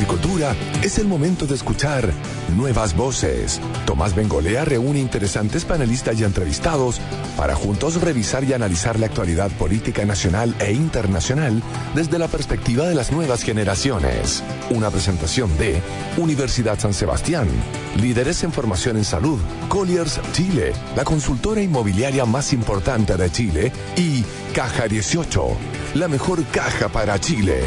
agricultura, es el momento de escuchar Nuevas Voces. Tomás Bengolea reúne interesantes panelistas y entrevistados para juntos revisar y analizar la actualidad política nacional e internacional desde la perspectiva de las nuevas generaciones. Una presentación de Universidad San Sebastián, líderes en formación en salud, Colliers Chile, la consultora inmobiliaria más importante de Chile, y Caja 18, la mejor caja para Chile.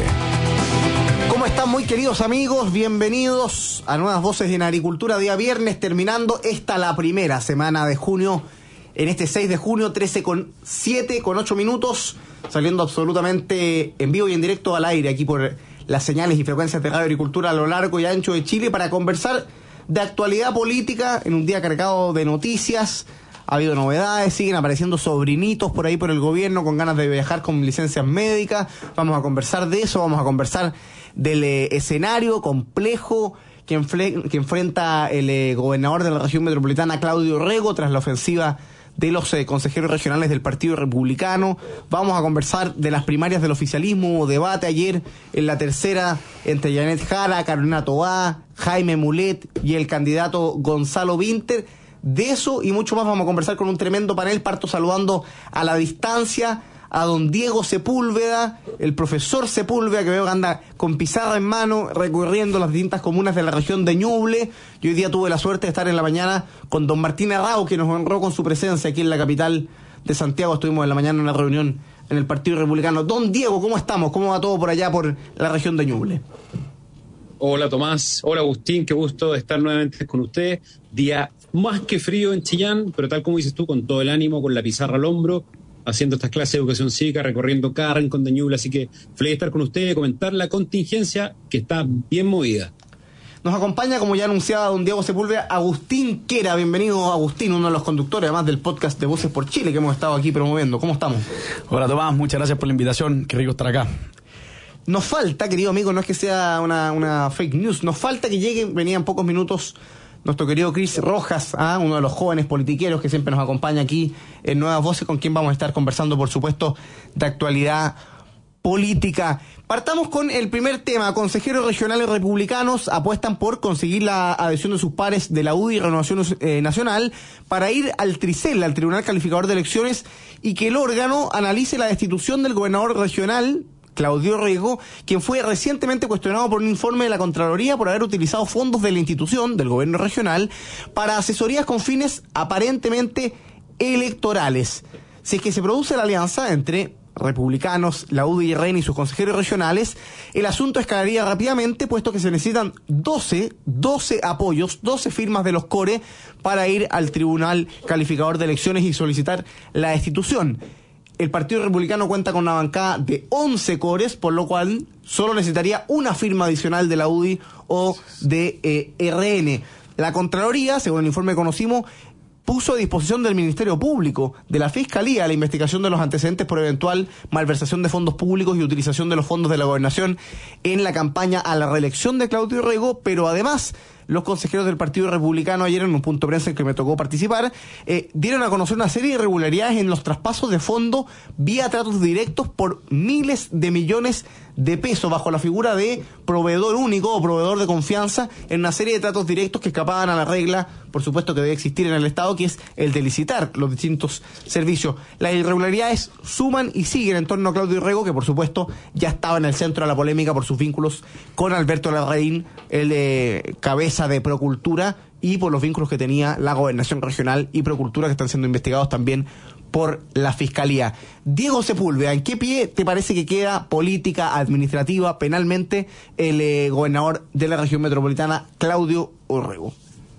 ¿Cómo están, muy queridos amigos? Bienvenidos a Nuevas Voces en Agricultura, día viernes, terminando la primera semana de junio, en este 6 de junio, 13:07, con 8 minutos, saliendo absolutamente en vivo y en directo al aire, aquí por las señales y frecuencias de Radio Agricultura a lo largo y ancho de Chile, para conversar de actualidad política en un día cargado de noticias. Ha habido novedades, siguen apareciendo sobrinitos por ahí por el gobierno con ganas de viajar con licencias médicas. Vamos a conversar de eso, vamos a conversar del escenario complejo que enfrenta el gobernador de la región metropolitana, Claudio Rego, tras la ofensiva de los consejeros regionales del Partido Republicano. Vamos a conversar de las primarias del oficialismo. Hubo debate ayer en la tercera entre Janet Jara, Carolina Toá, Jaime Mulet y el candidato Gonzalo Vinter. De eso y mucho más vamos a conversar con un tremendo panel. Parto saludando a la distancia a don Diego Sepúlveda, el profesor Sepúlveda, que veo que anda con pizarra en mano recorriendo las distintas comunas de la región de Ñuble. Yo hoy día tuve la suerte de estar en la mañana con don Martín Arrao, que nos honró con su presencia aquí en la capital de Santiago. Estuvimos en la mañana en una reunión en el Partido Republicano. Don Diego, ¿cómo estamos? ¿Cómo va todo por allá, por la región de Ñuble? Hola Tomás, hola Agustín, qué gusto estar nuevamente con usted. Día más que frío en Chillán, pero tal como dices tú, con todo el ánimo, con la pizarra al hombro, haciendo estas clases de educación cívica, recorriendo cada rincón de Ñuble. Así que feliz de estar con usted y comentar la contingencia que está bien movida. Nos acompaña, como ya anunciaba don Diego Sepúlveda, Agustín Quera. Bienvenido, Agustín, uno de los conductores, además del podcast de Voces por Chile que hemos estado aquí promoviendo. ¿Cómo estamos? Hola Tomás, muchas gracias por la invitación, qué rico estar acá. Nos falta, querido amigo, no es que sea una fake news, nos falta que llegue, venía en pocos minutos, nuestro querido Cris Rojas, uno de los jóvenes politiqueros que siempre nos acompaña aquí en Nuevas Voces, con quien vamos a estar conversando, por supuesto, de actualidad política. Partamos con el primer tema. Consejeros regionales republicanos apuestan por conseguir la adhesión de sus pares de la UDI y Renovación Nacional para ir al TRICEL, al Tribunal Calificador de Elecciones, y que el órgano analice la destitución del gobernador regional Claudio Rego, quien fue recientemente cuestionado por un informe de la Contraloría por haber utilizado fondos de la institución, del gobierno regional, para asesorías con fines aparentemente electorales. Si es que se produce la alianza entre republicanos, la UDI y RN y sus consejeros regionales, el asunto escalaría rápidamente, puesto que se necesitan 12 apoyos, 12 firmas de los core para ir al Tribunal Calificador de Elecciones y solicitar la destitución. El Partido Republicano cuenta con una bancada de 11 cores, por lo cual solo necesitaría una firma adicional de la UDI o de RN. La Contraloría, según el informe que conocimos, puso a disposición del Ministerio Público, de la Fiscalía, la investigación de los antecedentes por eventual malversación de fondos públicos y utilización de los fondos de la gobernación en la campaña a la reelección de Claudio Rego, pero además los consejeros del Partido Republicano ayer, en un punto de prensa en que me tocó participar, dieron a conocer una serie de irregularidades en los traspasos de fondo vía tratos directos por miles de millones de pesos bajo la figura de proveedor único o proveedor de confianza, en una serie de tratos directos que escapaban a la regla, por supuesto, que debe existir en el Estado, que es el de licitar los distintos servicios. Las irregularidades suman y siguen en torno a Claudio Rego, que por supuesto ya estaba en el centro de la polémica por sus vínculos con Alberto Larraín, el cabeza de Procultura, y por los vínculos que tenía la Gobernación Regional y Procultura, que están siendo investigados también por la Fiscalía. Diego Sepúlveda, ¿en qué pie te parece que queda política, administrativa, penalmente el gobernador de la región metropolitana, Claudio Rego?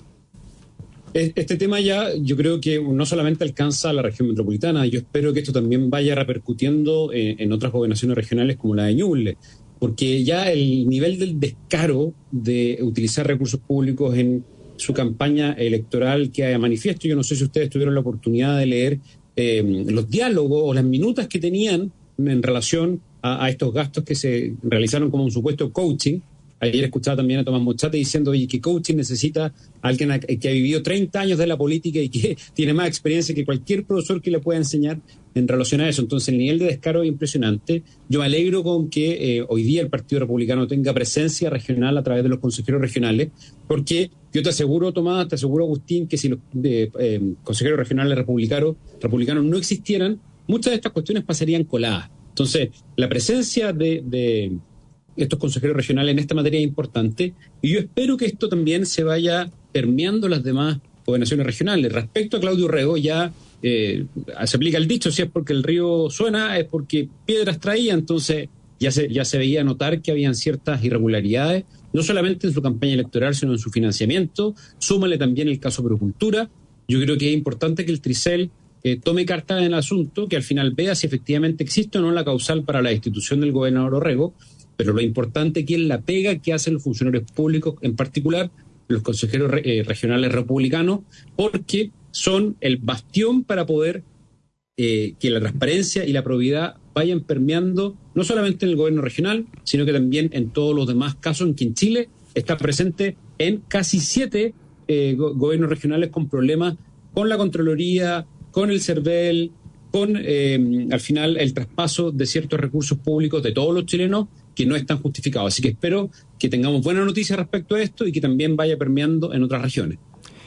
Este tema ya yo creo que no solamente alcanza a la región metropolitana, yo espero que esto también vaya repercutiendo en otras gobernaciones regionales como la de Ñuble, porque ya el nivel del descaro de utilizar recursos públicos en su campaña electoral queda manifiesto. Yo no sé si ustedes tuvieron la oportunidad de leer los diálogos o las minutas que tenían en relación a estos gastos que se realizaron como un supuesto coaching. Ayer escuchaba también a Tomás Mochate diciendo, oye, que coaching necesita a alguien que ha vivido 30 años de la política y que tiene más experiencia que cualquier profesor que le pueda enseñar en relación a eso. Entonces, el nivel de descaro es impresionante. Yo me alegro con que hoy día el Partido Republicano tenga presencia regional a través de los consejeros regionales, porque yo te aseguro, Tomás, te aseguro, Agustín, que si los consejeros regionales republicanos no existieran, muchas de estas cuestiones pasarían coladas. Entonces, la presencia de estos consejeros regionales en esta materia es importante, y yo espero que esto también se vaya permeando las demás gobernaciones regionales. Respecto a Claudio Rego, ya se aplica el dicho: si es porque el río suena, es porque piedras traía. Entonces ya se veía notar que habían ciertas irregularidades, no solamente en su campaña electoral, sino en su financiamiento. Súmale también el caso Procultura. Yo creo que es importante que el Tricel tome cartas en el asunto, que al final vea si efectivamente existe o no la causal para la destitución del gobernador Orrego, pero lo importante aquí es la pega que hacen los funcionarios públicos, en particular los consejeros regionales republicanos, porque son el bastión para poder que la transparencia y la probidad vayan permeando no solamente en el gobierno regional, sino que también en todos los demás casos en que en Chile está presente en casi 7 gobiernos regionales con problemas con la Contraloría, con el CERVEL, con al final el traspaso de ciertos recursos públicos de todos los chilenos que no están justificados. Así que espero que tengamos buena noticia respecto a esto y que también vaya permeando en otras regiones.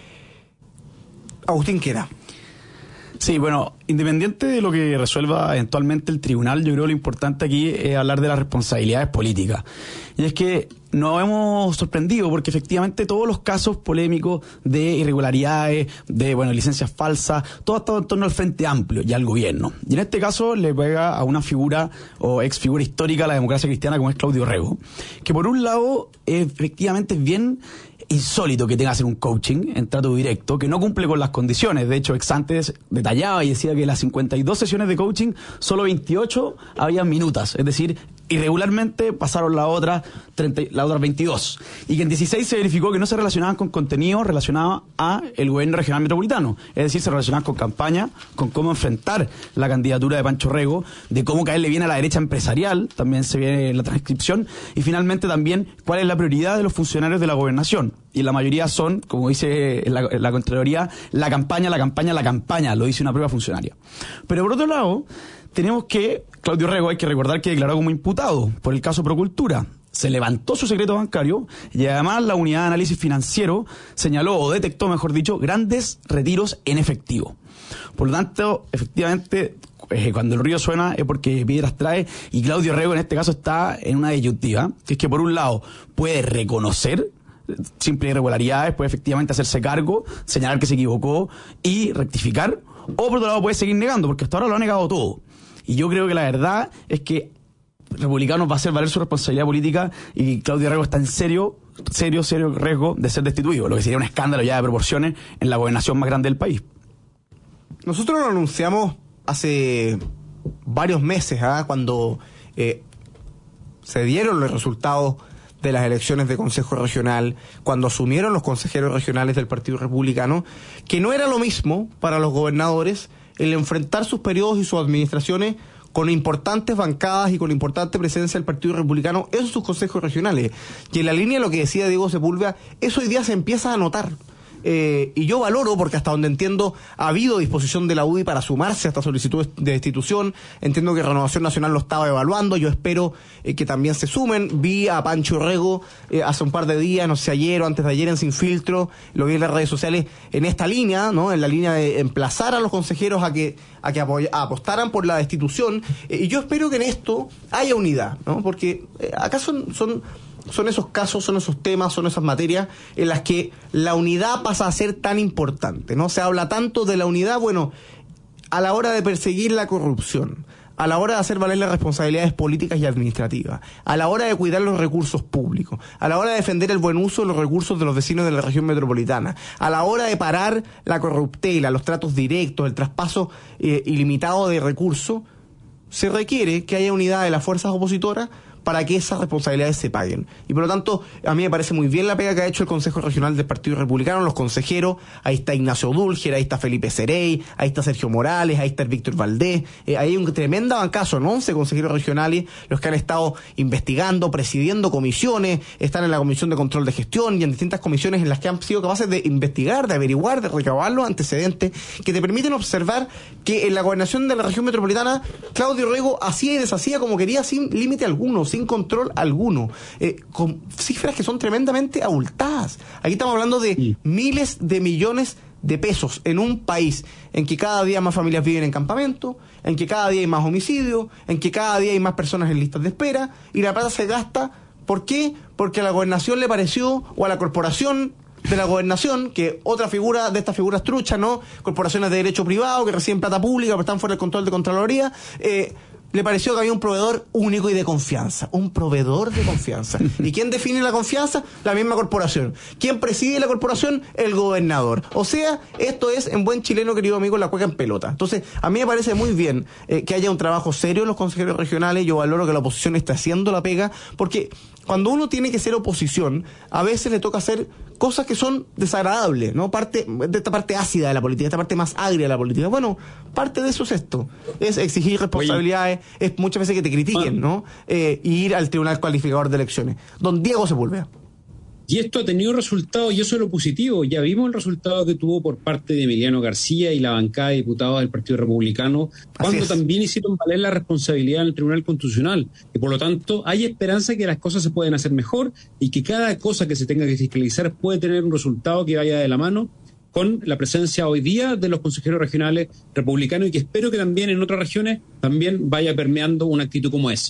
Agustín Quera. Sí, bueno, independiente de lo que resuelva eventualmente el tribunal, yo creo que lo importante aquí es hablar de las responsabilidades políticas. Y es que nos hemos sorprendido porque efectivamente todos los casos polémicos de irregularidades, de licencias falsas, todo ha estado en torno al Frente Amplio y al gobierno. Y en este caso le pega a una figura o ex figura histórica de la democracia cristiana como es Claudio Rego, que por un lado efectivamente es bien insólito que tenga que hacer un coaching en trato directo, que no cumple con las condiciones. De hecho, ex antes detallaba y decía que las 52 sesiones de coaching, solo 28 habían minutas, es decir, irregularmente pasaron las otras 22, y que en 16 se verificó que no se relacionaban con contenido relacionado a el gobierno regional metropolitano, es decir, se relacionaban con campaña, con cómo enfrentar la candidatura de Pancho Rego, de cómo caerle bien a la derecha empresarial, también se ve en la transcripción, y finalmente también cuál es la prioridad de los funcionarios de la gobernación. Y la mayoría son, como dice la Contraloría, la campaña, lo dice una prueba funcionaria. Pero por otro lado, tenemos que Claudio Rego, hay que recordar que declaró como imputado por el caso Procultura. Se levantó su secreto bancario y además la unidad de análisis financiero señaló, o detectó, mejor dicho, grandes retiros en efectivo. Por lo tanto, efectivamente, cuando el río suena es porque piedras trae, y Claudio Rego en este caso está en una disyuntiva, que es que por un lado puede reconocer simples irregularidades, puede efectivamente hacerse cargo, señalar que se equivocó y rectificar, o por otro lado puede seguir negando, porque hasta ahora lo ha negado todo. Y yo creo que la verdad es que Republicanos va a hacer valer su responsabilidad política y Claudio Rego está en serio riesgo de ser destituido, lo que sería un escándalo ya de proporciones en la gobernación más grande del país. Nosotros lo anunciamos hace varios meses, cuando se dieron los resultados de las elecciones de Consejo Regional, cuando asumieron los consejeros regionales del Partido Republicano, que no era lo mismo para los gobernadores el enfrentar sus periodos y sus administraciones con importantes bancadas y con importante presencia del Partido Republicano en sus consejos regionales. Y en la línea de lo que decía Diego Sepúlveda, eso hoy día se empieza a notar. Y yo valoro, porque hasta donde entiendo ha habido disposición de la UDI para sumarse a esta solicitud de destitución. Entiendo que Renovación Nacional lo estaba evaluando, yo espero que también se sumen. Vi a Pancho Rego hace un par de días, no sé, ayer o antes de ayer en Sin Filtro, lo vi en las redes sociales en esta línea, ¿no? En la línea de emplazar a los consejeros a que apostaran por la destitución, y yo espero que en esto haya unidad, ¿no? Porque acá son esos casos, son esos temas, son esas materias en las que la unidad pasa a ser tan importante, ¿no? Se habla tanto de la unidad, a la hora de perseguir la corrupción, a la hora de hacer valer las responsabilidades políticas y administrativas, a la hora de cuidar los recursos públicos, a la hora de defender el buen uso de los recursos de los vecinos de la región metropolitana, a la hora de parar la corruptela, los tratos directos, el traspaso ilimitado de recursos, se requiere que haya unidad de las fuerzas opositoras, para que esas responsabilidades se paguen. Y por lo tanto, a mí me parece muy bien la pega que ha hecho el Consejo Regional del Partido Republicano, los consejeros. Ahí está Ignacio Dúlger, ahí está Felipe Cerey, ahí está Sergio Morales, ahí está el Víctor Valdés. Ahí hay un tremendo bancazo, ¿no? 11 consejeros regionales, los que han estado investigando, presidiendo comisiones, están en la Comisión de Control de Gestión y en distintas comisiones en las que han sido capaces de investigar, de averiguar, de recabar los antecedentes que te permiten observar que en la gobernación de la región metropolitana Claudio Rego hacía y deshacía como quería, sin límite alguno, sin control alguno, con cifras que son tremendamente abultadas. Aquí estamos hablando de miles de millones de pesos en un país en que cada día más familias viven en campamento, en que cada día hay más homicidios, en que cada día hay más personas en listas de espera, y la plata se gasta. ¿Por qué? Porque a la gobernación le pareció, o a la corporación de la gobernación, que otra figura de estas figuras truchas, ¿no? Corporaciones de derecho privado que reciben plata pública pero están fuera del control de Contraloría, le pareció que había un proveedor único y de confianza. Un proveedor de confianza. ¿Y quién define la confianza? La misma corporación. ¿Quién preside la corporación? El gobernador. O sea, esto es, en buen chileno, querido amigo, la cueca en pelota. Entonces, a mí me parece muy bien que haya un trabajo serio en los consejeros regionales. Yo valoro que la oposición esté haciendo la pega, porque cuando uno tiene que ser oposición, a veces le toca hacer cosas que son desagradables, ¿no? Parte de esta parte ácida de la política, esta parte más agria de la política. Bueno, parte de eso es esto. Es exigir responsabilidades, es muchas veces que te critiquen, ¿no? Y ir al Tribunal Calificador de Elecciones. Don Diego Sepúlveda. Y esto ha tenido resultados, y eso es lo positivo. Ya vimos el resultado que tuvo por parte de Emiliano García y la bancada de diputados del Partido Republicano, cuando también hicieron valer la responsabilidad en el Tribunal Constitucional. Y por lo tanto, hay esperanza que las cosas se pueden hacer mejor y que cada cosa que se tenga que fiscalizar puede tener un resultado que vaya de la mano con la presencia hoy día de los consejeros regionales republicanos, y que espero que también en otras regiones también vaya permeando una actitud como esa.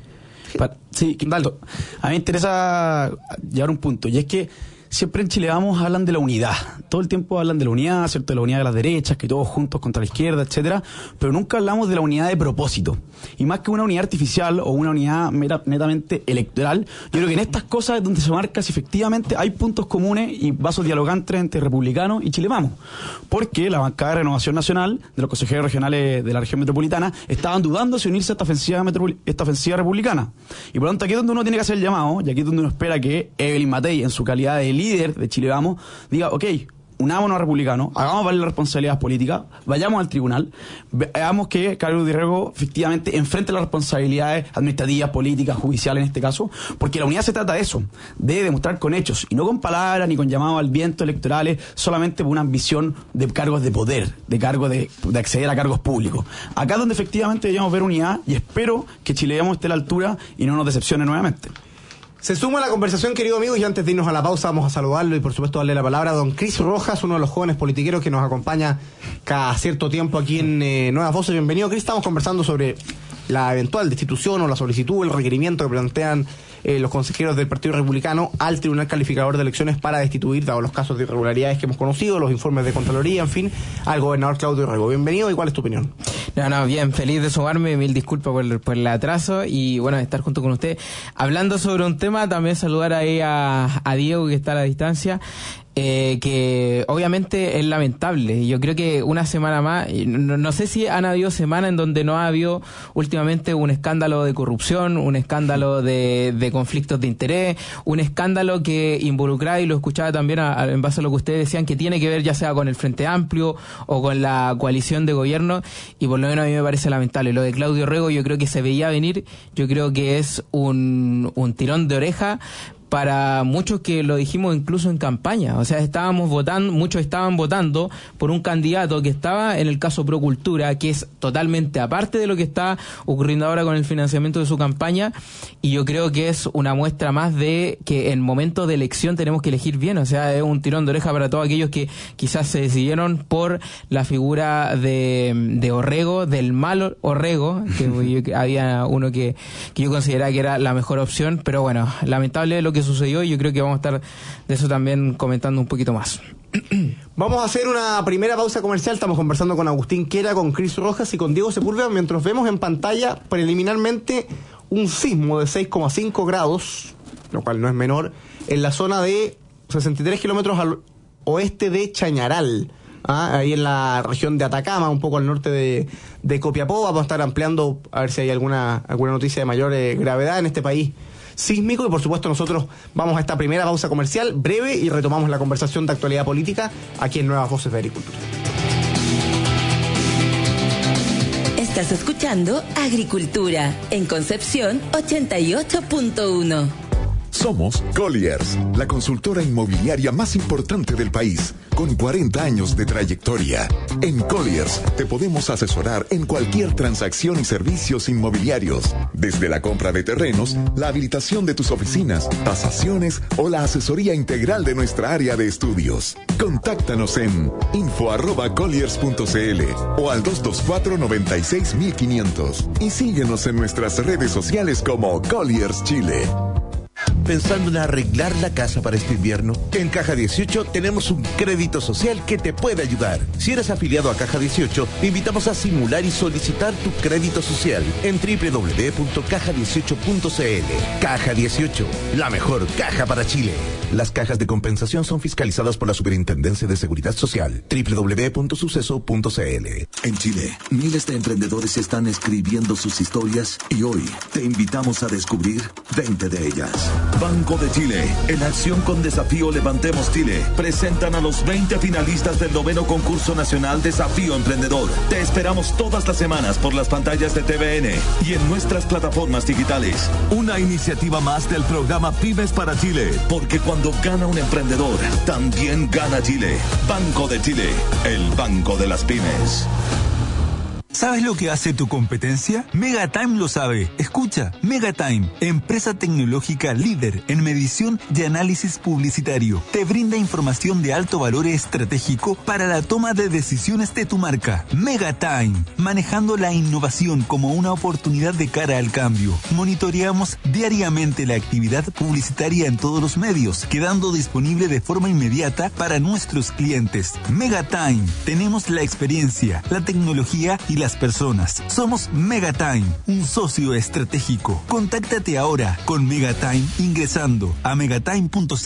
Sí, Quintaldo, a mí me interesa llevar un punto, y es que siempre en Chile Vamos hablan de la unidad, todo el tiempo hablan de la unidad, ¿cierto? De la unidad de las derechas, que todos juntos contra la izquierda, etcétera, pero nunca hablamos de la unidad de propósito. Y más que una unidad artificial o una unidad netamente electoral, yo creo que en estas cosas es donde se marca si efectivamente hay puntos comunes y vasos dialogantes entre republicanos y Chile Vamos. Porque la bancada de Renovación Nacional, de los consejeros regionales de la región metropolitana, estaban dudando si unirse a esta ofensiva republicana. Y por lo tanto, aquí es donde uno tiene que hacer el llamado, y aquí es donde uno espera que Evelyn Matei, en su calidad de líder de Chile Vamos, diga, ok, unámonos a republicanos, hagamos valer las responsabilidades políticas, vayamos al tribunal, veamos que Claudio Rego efectivamente enfrente las responsabilidades administrativas, políticas, judiciales en este caso, porque la unidad se trata de eso, de demostrar con hechos, y no con palabras ni con llamados al viento electorales, solamente por una ambición de cargos de poder, de cargos de acceder a cargos públicos. Acá es donde efectivamente debemos ver unidad, y espero que Chile Vamos esté a la altura y no nos decepcione nuevamente. Se suma a la conversación, querido amigo, y antes de irnos a la pausa vamos a saludarlo y por supuesto darle la palabra a don Cris Rojas, uno de los jóvenes politiqueros que nos acompaña cada cierto tiempo aquí en Nuevas Voces. Bienvenido, Cris. Estamos conversando sobre la eventual destitución o la solicitud, el requerimiento que plantean los consejeros del Partido Republicano al Tribunal Calificador de Elecciones para destituir, dado los casos de irregularidades que hemos conocido, los informes de Contraloría, en fin, al gobernador Claudio Rego. Bienvenido, ¿y cuál es tu opinión? No, bien, feliz de sumarme, mil disculpas por el atraso y bueno, de estar junto con usted. Hablando sobre un tema, también saludar ahí a Diego, que está a la distancia. Que obviamente es lamentable. Yo creo que una semana más, no sé si han habido semanas en donde no ha habido últimamente un escándalo de corrupción, un escándalo de conflictos de interés, un escándalo que involucraba, y lo escuchaba también en base a lo que ustedes decían, que tiene que ver ya sea con el Frente Amplio o con la coalición de gobierno, y por lo menos a mí me parece lamentable. Lo de Claudio Rego yo creo que se veía venir, yo creo que es un tirón de oreja para muchos, que lo dijimos incluso en campaña. O sea, muchos estaban votando por un candidato que estaba en el caso Procultura, que es totalmente aparte de lo que está ocurriendo ahora con el financiamiento de su campaña, y yo creo que es una muestra más de que en momentos de elección tenemos que elegir bien. O sea, es un tirón de oreja para todos aquellos que quizás se decidieron por la figura de Orrego, del mal Orrego, que había uno que yo consideraba que era la mejor opción, pero bueno, lamentable lo que sucedió, y yo creo que vamos a estar de eso también comentando un poquito más. Vamos a hacer una primera pausa comercial. Estamos conversando con Agustín Quera, con Cris Rojas y con Diego Sepúlveda, mientras vemos en pantalla preliminarmente un sismo de 6,5 grados, lo cual no es menor, en la zona de 63 kilómetros al oeste de Chañaral. ahí en la región de Atacama, un poco al norte de Copiapó. Vamos a estar ampliando a ver si hay alguna noticia de mayor gravedad en este país sísmico, y por supuesto nosotros vamos a esta primera pausa comercial breve y retomamos la conversación de actualidad política aquí en Nuevas Voces de Agricultura. Estás escuchando Agricultura en Concepción 88.1. Somos Colliers, la consultora inmobiliaria más importante del país, con 40 años de trayectoria. En Colliers te podemos asesorar en cualquier transacción y servicios inmobiliarios, desde la compra de terrenos, la habilitación de tus oficinas, tasaciones o la asesoría integral de nuestra área de estudios. Contáctanos en info@colliers.cl o al 224-96-1500 y síguenos en nuestras redes sociales como Colliers Chile. ¿Pensando en arreglar la casa para este invierno? En Caja 18 tenemos un crédito social que te puede ayudar. Si eres afiliado a Caja 18, te invitamos a simular y solicitar tu crédito social en www.caja18.cl. Caja 18, la mejor caja para Chile. Las cajas de compensación son fiscalizadas por la Superintendencia de Seguridad Social. www.suceso.cl. En Chile, miles de emprendedores están escribiendo sus historias y hoy te invitamos a descubrir 20 de ellas. Banco de Chile, en acción con Desafío Levantemos Chile, presentan a los 20 finalistas del 9º Concurso Nacional Desafío Emprendedor. Te esperamos todas las semanas por las pantallas de TVN y en nuestras plataformas digitales. Una iniciativa más del programa Pymes para Chile, porque cuando gana un emprendedor, también gana Chile. Banco de Chile, el banco de las pymes. ¿Sabes lo que hace tu competencia? Megatime lo sabe. Escucha, Megatime, empresa tecnológica líder en medición y análisis publicitario. Te brinda información de alto valor estratégico para la toma de decisiones de tu marca. Megatime, manejando la innovación como una oportunidad de cara al cambio. Monitoreamos diariamente la actividad publicitaria en todos los medios, quedando disponible de forma inmediata para nuestros clientes. Megatime, tenemos la experiencia, la tecnología y las personas. Somos Megatime, un socio estratégico. Contáctate ahora con Megatime ingresando a megatime.cl. Los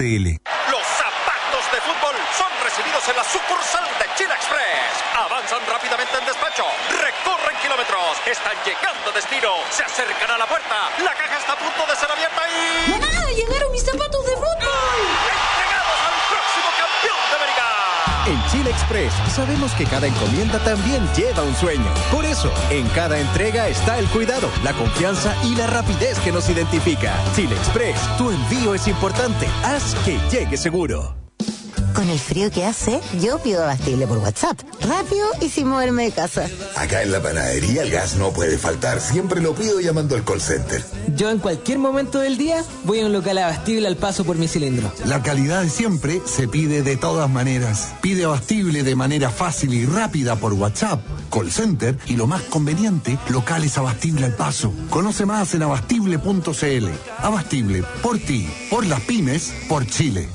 zapatos de fútbol son recibidos en la sucursal de Chile Express. Avanzan rápidamente en despacho, recorren kilómetros, están llegando a destino, se acercan a la puerta, la caja está a punto de ser abierta y... ¡Mamá! ¡Llegaron mis zapatos de fútbol! ¡Entregados al próximo campeón de América! En Chile Express sabemos que cada encomienda también lleva un sueño. Por eso, en cada entrega está el cuidado, la confianza y la rapidez que nos identifica. Chile Express, tu envío es importante. Haz que llegue seguro. Con el frío que hace, yo pido abastible por WhatsApp. Rápido y sin moverme de casa. Acá en la panadería el gas no puede faltar. Siempre lo pido llamando al call center. Yo en cualquier momento del día voy a un local abastible al paso por mi cilindro. La calidad de siempre se pide de todas maneras. Pide abastible de manera fácil y rápida por WhatsApp, call center y lo más conveniente, locales abastible al paso. Conoce más en abastible.cl. Abastible, por ti, por las pymes, por Chile.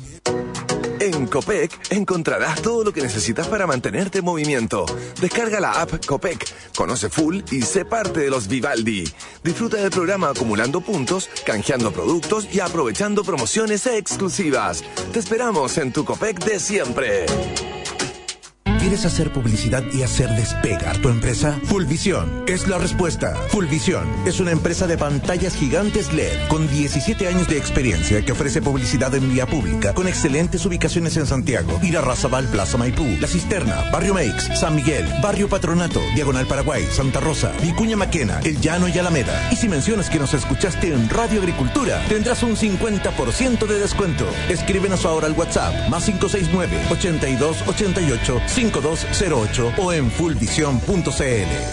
En Copec encontrarás todo lo que necesitas para mantenerte en movimiento. Descarga la app Copec, conoce full y sé parte de los Vivaldi. Disfruta del programa acumulando puntos, canjeando productos y aprovechando promociones exclusivas. Te esperamos en tu Copec de siempre. ¿Quieres hacer publicidad y hacer despegar tu empresa? Fullvisión es la respuesta. Fullvisión es una empresa de pantallas gigantes LED con 17 años de experiencia que ofrece publicidad en vía pública con excelentes ubicaciones en Santiago, Irarrázaval, Plaza Maipú, La Cisterna, Barrio Meix, San Miguel, Barrio Patronato, Diagonal Paraguay, Santa Rosa, Vicuña Maquena, El Llano y Alameda. Y si mencionas que nos escuchaste en Radio Agricultura, tendrás un 50% de descuento. Escríbenos ahora al WhatsApp +569-8288-5208 o en fullvision.cl.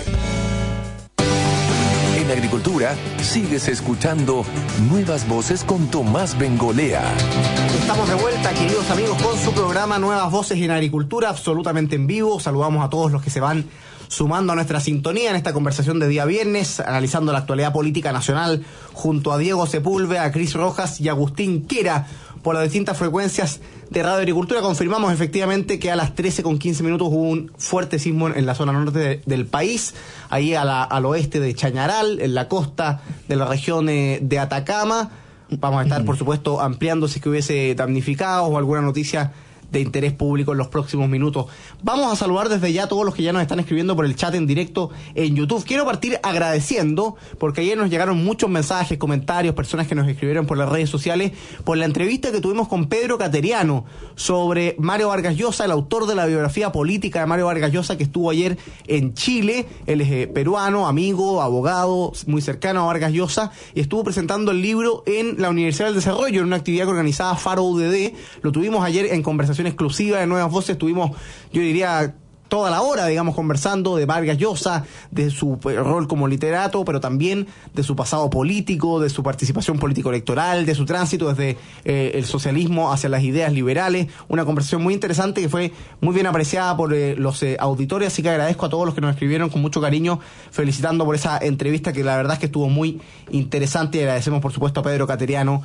En Agricultura, sigues escuchando Nuevas Voces con Tomás Bengolea. Estamos de vuelta, queridos amigos, con su programa Nuevas Voces en Agricultura, absolutamente en vivo. Saludamos a todos los que se van sumando a nuestra sintonía en esta conversación de día viernes, analizando la actualidad política nacional junto a Diego Sepúlveda, a Cris Rojas y Agustín Quera por las distintas frecuencias de Radio Agricultura. Confirmamos efectivamente que a las 13:15 hubo un fuerte sismo en la zona norte del país, ahí al oeste de Chañaral, en la costa de la región de Atacama. Vamos a estar, por supuesto, ampliando si es que hubiese damnificados o alguna noticia de interés público en los próximos minutos. Vamos a saludar desde ya a todos los que ya nos están escribiendo por el chat en directo en YouTube. Quiero partir agradeciendo, porque ayer nos llegaron muchos mensajes, comentarios, personas que nos escribieron por las redes sociales, por la entrevista que tuvimos con Pedro Cateriano sobre Mario Vargas Llosa, el autor de la biografía política de Mario Vargas Llosa, que estuvo ayer en Chile. Él es peruano, amigo, abogado, muy cercano a Vargas Llosa, y estuvo presentando el libro en la Universidad del Desarrollo, en una actividad que organizaba Faro UDD. Lo tuvimos ayer en conversación exclusiva de Nuevas Voces. Tuvimos, yo diría, toda la hora, digamos, conversando de Vargas Llosa, de su rol como literato, pero también de su pasado político, de su participación político-electoral, de su tránsito desde el socialismo hacia las ideas liberales. Una conversación muy interesante que fue muy bien apreciada por los auditores, así que agradezco a todos los que nos escribieron con mucho cariño, felicitando por esa entrevista que la verdad es que estuvo muy interesante, y agradecemos por supuesto a Pedro Cateriano,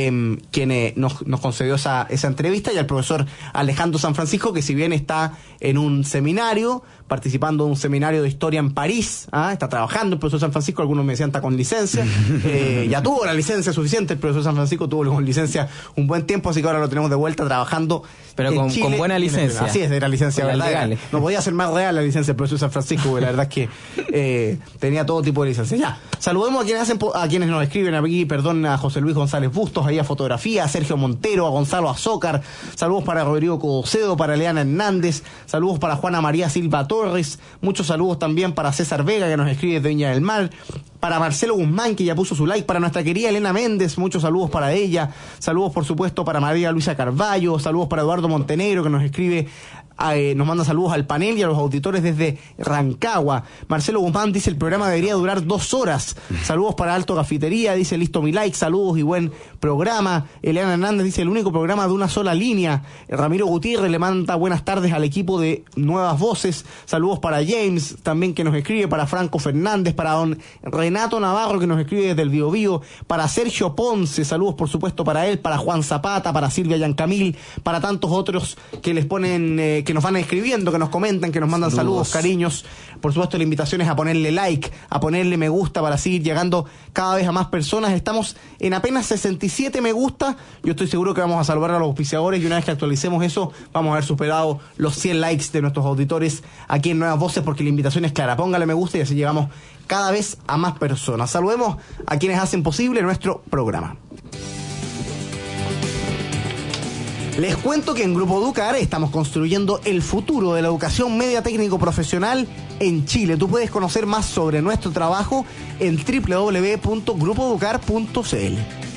quien nos concedió esa entrevista, y al profesor Alejandro San Francisco, que si bien está en un seminario, participando de un seminario de historia en París, está trabajando el profesor San Francisco, algunos me decían está con licencia, ya tuvo la licencia suficiente, el profesor San Francisco tuvo con licencia un buen tiempo, así que ahora lo tenemos de vuelta trabajando, pero con Chile, con buena licencia. Así es, era licencia verdad, legal. No podía ser más real la licencia del profesor San Francisco, porque la verdad es que tenía todo tipo de licencia. Ya, saludemos a quienes nos escriben aquí, perdón, a José Luis González Bustos, ahí a Fotografía, a Sergio Montero, a Gonzalo Azócar, saludos para Rodrigo Codocedo, para Leana Hernández, saludos para Juana María Silva Torres, muchos saludos también para César Vega, que nos escribe desde Viña del Mar, para Marcelo Guzmán, que ya puso su like, para nuestra querida Elena Méndez, muchos saludos para ella, saludos por supuesto para María Luisa Carballo, saludos para Eduardo Montenegro, que nos escribe, nos manda saludos al panel y a los auditores desde Rancagua. Marcelo Guzmán dice: el programa debería durar 2 horas. Saludos para Alto Cafetería, dice: listo mi like, saludos y buen programa. Eliana Hernández dice: el único programa de una sola línea. Ramiro Gutiérrez le manda buenas tardes al equipo de Nuevas Voces. Saludos para James, también, que nos escribe, para Franco Fernández, para don Renato Navarro, que nos escribe desde el Biobío, para Sergio Ponce, saludos por supuesto para él, para Juan Zapata, para Silvia Yancamil, para tantos otros que les ponen, que nos van escribiendo, que nos comentan, que nos mandan saludos, cariños. Por supuesto, la invitación es a ponerle like, a ponerle me gusta para seguir llegando cada vez a más personas. Estamos en apenas 67 me gusta. Yo estoy seguro que vamos a salvar a los auspiciadores, y una vez que actualicemos eso, vamos a haber superado los 100 likes de nuestros auditores aquí en Nuevas Voces, porque la invitación es clara: póngale me gusta y así llegamos cada vez a más personas. Saludemos a quienes hacen posible nuestro programa. Les cuento que en Grupo Ducar estamos construyendo el futuro de la educación media técnico profesional en Chile. Tú puedes conocer más sobre nuestro trabajo en www.grupoducar.cl.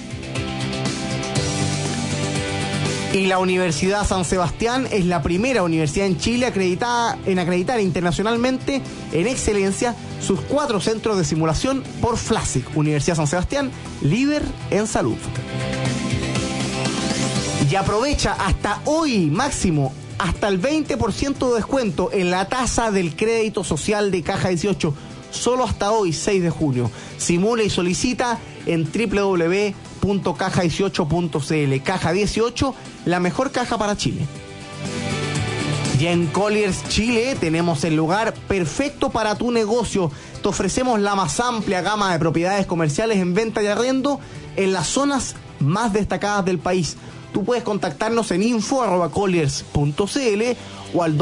Y la Universidad San Sebastián es la primera universidad en Chile acreditar internacionalmente en excelencia sus 4 centros de simulación por FLASIC. Universidad San Sebastián, líder en salud. Y aprovecha hasta hoy máximo hasta el 20% de descuento en la tasa del crédito social de Caja 18. Solo hasta hoy, 6 de junio. Simula y solicita en www.caja18.cl. Caja 18, la mejor caja para Chile. Y en Colliers Chile tenemos el lugar perfecto para tu negocio. Te ofrecemos la más amplia gama de propiedades comerciales en venta y arriendo en las zonas más destacadas del país. Tú puedes contactarnos en info@colliers.cl o al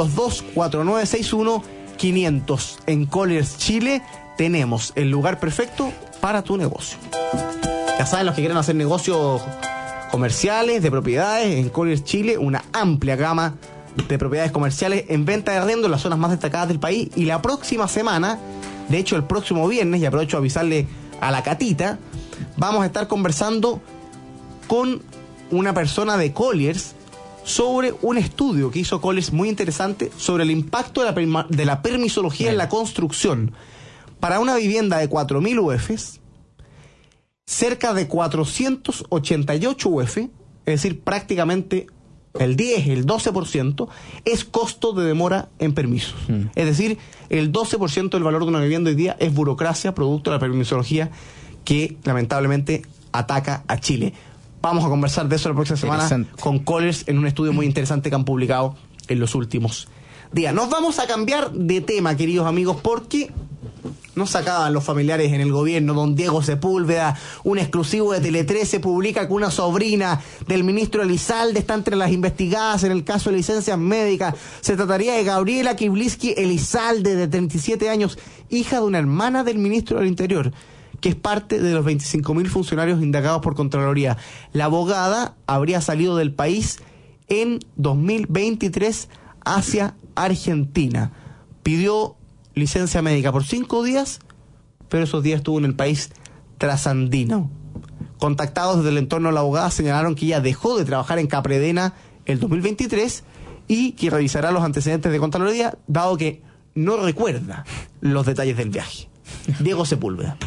224961-500. En Colliers Chile tenemos el lugar perfecto para tu negocio. Ya saben, los que quieren hacer negocios comerciales, de propiedades, en Colliers Chile, una amplia gama de propiedades comerciales en venta de arriendo en las zonas más destacadas del país. Y la próxima semana, de hecho el próximo viernes, y aprovecho a avisarle a la Catita, vamos a estar conversando con una persona de Colliers sobre un estudio que hizo Colliers muy interesante sobre el impacto de la permisología en la construcción. Para una vivienda de 4.000 UFs, cerca de 488 UF, es decir, prácticamente el 12%, es costo de demora en permisos. Es decir, el 12% del valor de una vivienda hoy día es burocracia, producto de la permisología que lamentablemente ataca a Chile. Vamos a conversar de eso la próxima semana con Colliers en un estudio muy interesante que han publicado en los últimos días. Nos vamos a cambiar de tema, queridos amigos, porque no sacaban los familiares en el gobierno. Don Diego Sepúlveda, un exclusivo de Tele 13, publica que una sobrina del ministro Elizalde está entre las investigadas en el caso de licencias médicas. Se trataría de Gabriela Kibliski Elizalde, de 37 años, hija de una hermana del ministro del Interior, que es parte de los 25.000 funcionarios indagados por Contraloría. La abogada habría salido del país en 2023 hacia Argentina. Pidió licencia médica por 5 días, pero esos días estuvo en el país trasandino. Contactados desde el entorno de la abogada señalaron que ella dejó de trabajar en Capredena el 2023 y que revisará los antecedentes de Contraloría, dado que no recuerda los detalles del viaje. Diego Sepúlveda.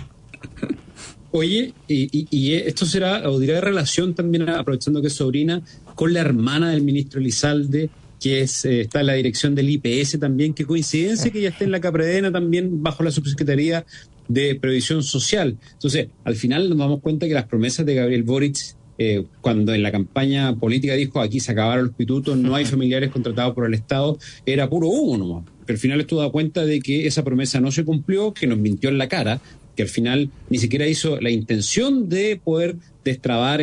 Oye, y esto será, o dirá, de relación también, aprovechando que es sobrina, con la hermana del ministro Elizalde, que está en la dirección del IPS también. Qué coincidencia que ella esté en la Capredena también bajo la subsecretaría de Previsión Social. Entonces, al final nos damos cuenta que las promesas de Gabriel Boric, cuando en la campaña política dijo aquí se acabaron los pitutos, no hay familiares contratados por el Estado, era puro humo nomás. Pero al final estuvo dado cuenta de que esa promesa no se cumplió, que nos mintió en la cara, que al final ni siquiera hizo la intención de poder destrabar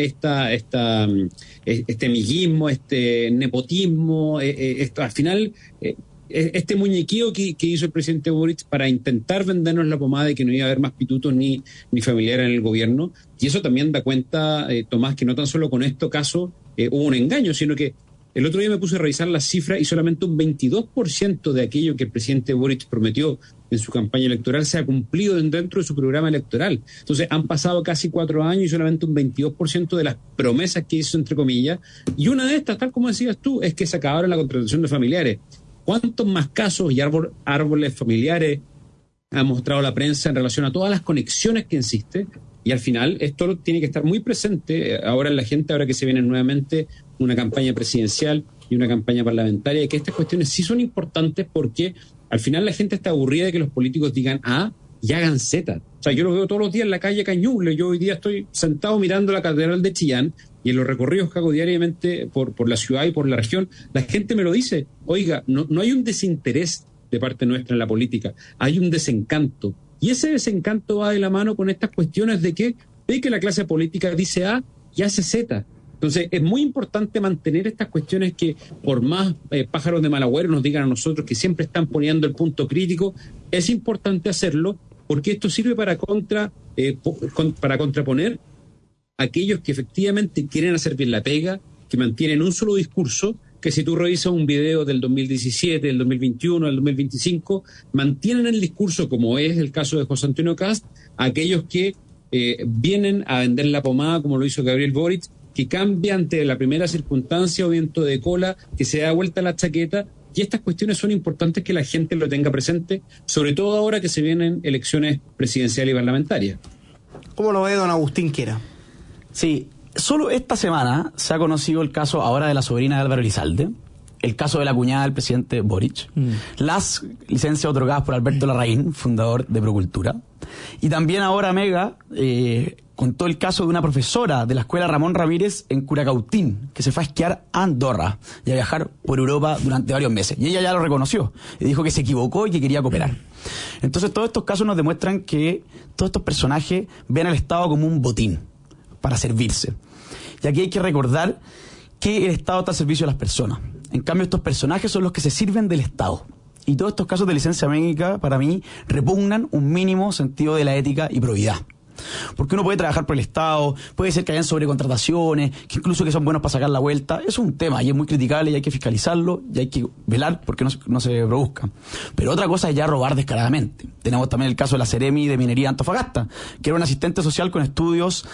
este amiguismo, este nepotismo, al final este muñequeo que hizo el presidente Boric para intentar vendernos la pomada de que no iba a haber más pitutos ni familiares en el gobierno. Y eso también da cuenta, Tomás, que no tan solo con este caso hubo un engaño, sino que el otro día me puse a revisar las cifras y solamente un 22% de aquello que el presidente Boric prometió en su campaña electoral se ha cumplido dentro de su programa electoral. Entonces han pasado casi 4 años y solamente un 22% de las promesas que hizo, entre comillas, y una de estas, tal como decías tú, es que se acabaron la contratación de familiares. ¿Cuántos más casos y árboles familiares ha mostrado la prensa en relación a todas las conexiones que existen? Y al final esto tiene que estar muy presente ahora en la gente, ahora que se viene nuevamente una campaña presidencial y una campaña parlamentaria, y que estas cuestiones sí son importantes porque al final la gente está aburrida de que los políticos digan A y hagan Z. O sea, yo lo veo todos los días en la calle Cañuble. Yo hoy día estoy sentado mirando la Catedral de Chillán y en los recorridos que hago diariamente por la ciudad y por la región, la gente me lo dice. Oiga, no hay un desinterés de parte nuestra en la política, hay un desencanto. Y ese desencanto va de la mano con estas cuestiones de que la clase política dice A y hace Z. Entonces, es muy importante mantener estas cuestiones que, por más pájaros de mal agüero nos digan a nosotros que siempre están poniendo el punto crítico, es importante hacerlo porque esto sirve para contraponer a aquellos que efectivamente quieren hacer bien la pega, que mantienen un solo discurso, que si tú revisas un video del 2017, del 2021, del 2025, mantienen el discurso, como es el caso de José Antonio Kast, a aquellos que vienen a vender la pomada, como lo hizo Gabriel Boric, que cambia ante la primera circunstancia o viento de cola, que se da vuelta la chaqueta, y estas cuestiones son importantes que la gente lo tenga presente, sobre todo ahora que se vienen elecciones presidenciales y parlamentarias. ¿Cómo lo ve don Agustín Quera? Sí, solo esta semana se ha conocido el caso ahora de la sobrina de Álvaro Elizalde, el caso de la cuñada del presidente Boric, las licencias otorgadas por Alberto Larraín, fundador de Procultura, y también ahora Mega contó el caso de una profesora de la escuela Ramón Ramírez en Curacautín, que se fue a esquiar a Andorra y a viajar por Europa durante varios meses. Y ella ya lo reconoció y dijo que se equivocó y que quería cooperar. Entonces todos estos casos nos demuestran que todos estos personajes ven al Estado como un botín para servirse. Y aquí hay que recordar que el Estado está al servicio de las personas. En cambio, estos personajes son los que se sirven del Estado. Y todos estos casos de licencia médica, para mí, repugnan un mínimo sentido de la ética y probidad. Porque uno puede trabajar por el Estado, puede ser que hayan sobrecontrataciones, que incluso que son buenos para sacar la vuelta. Es un tema y es muy criticable y hay que fiscalizarlo y hay que velar porque no se produzca. Pero otra cosa es ya robar descaradamente. Tenemos también el caso de la Seremi de Minería Antofagasta, que era un asistente social con estudios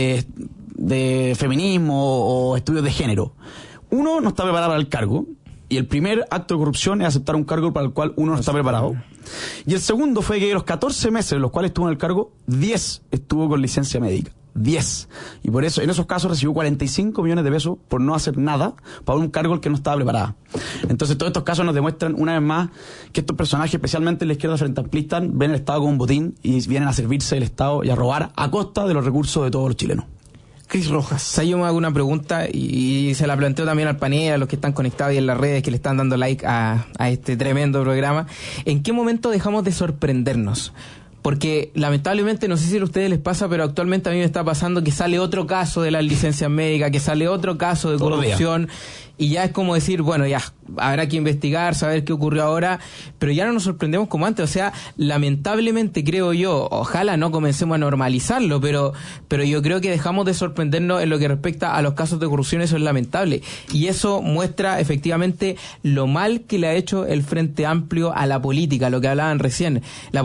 de feminismo o estudios de género. Uno no está preparado para el cargo, y el primer acto de corrupción es aceptar un cargo para el cual uno no está preparado. Y el segundo fue que de los 14 meses en los cuales estuvo en el cargo, 10 estuvo con licencia médica. 10. Y por eso, en esos casos, recibió 45 millones de pesos por no hacer nada para un cargo al que no estaba preparada. Entonces, todos estos casos nos demuestran una vez más que estos personajes, especialmente en la izquierda frente amplista, ven el Estado como un botín y vienen a servirse del Estado y a robar a costa de los recursos de todos los chilenos. Cris Rojas. O sea, yo me hago una pregunta y se la planteo también al panel, a los que están conectados y en las redes que le están dando like a este tremendo programa. ¿En qué momento dejamos de sorprendernos? porque lamentablemente, no sé si a ustedes les pasa, pero actualmente a mí me está pasando que sale otro caso de las licencias médicas, que sale otro caso de corrupción, y ya es como decir, bueno, ya habrá que investigar, saber qué ocurrió ahora, pero ya no nos sorprendemos como antes. O sea, lamentablemente creo yo, ojalá no comencemos a normalizarlo, pero yo creo que dejamos de sorprendernos en lo que respecta a los casos de corrupción. Eso es lamentable, y eso muestra efectivamente lo mal que le ha hecho el Frente Amplio a la política, lo que hablaban recién,